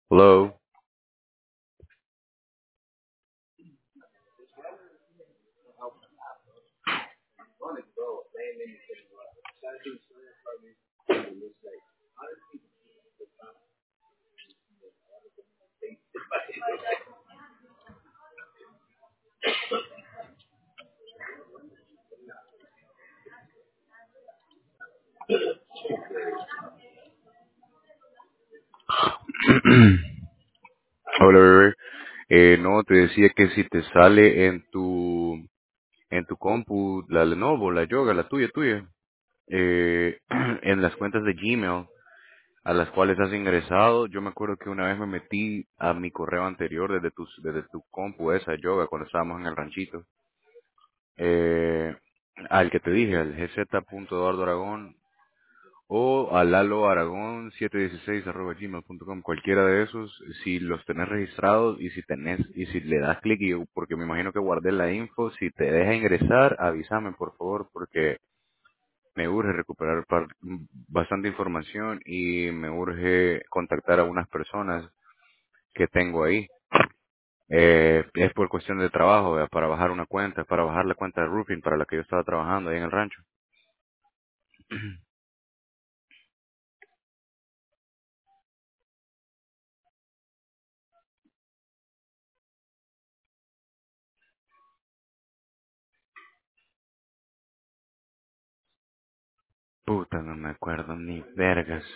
Hello. Hola, bebé. No, te decía que si te sale en tu compu la Lenovo, la Yoga, la tuya, en las cuentas de Gmail a las cuales has ingresado, yo me acuerdo que una vez me metí a mi correo anterior desde tu compu esa Yoga cuando estábamos en el ranchito, eh, al que te dije, al gz.eduardoaragón o a laloaragón716@gmail.com, cualquiera de esos, si los tenés registrados y si le das clic, porque me imagino que guardé la info, si te deja ingresar, avísame por favor, porque me urge recuperar bastante información y me urge contactar a unas personas que tengo ahí. Es por cuestión de trabajo, ¿verdad? Para bajar una cuenta, para bajar la cuenta de roofing para la que yo estaba trabajando ahí en el rancho. Puta, no me acuerdo ni vergas.